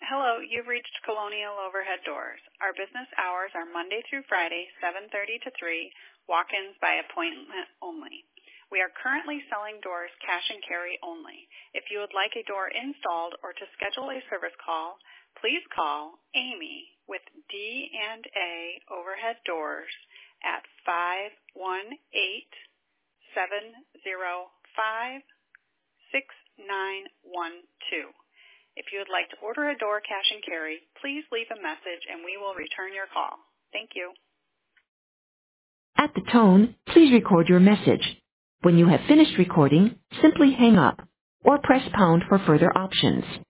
Hello, you've reached Colonial Overhead Doors. Our business hours are Monday through Friday, 7:30 to 3, walk-ins by appointment only. We are currently selling doors cash and carry only. If you would like a door installed or to schedule a service call, please call Amy with D&A Overhead Doors at 518-705-6912. If you would like to order a door cash and carry, please leave a message and we will return your call. Thank you. At the tone, please record your message. When you have finished recording, simply hang up or press pound for further options.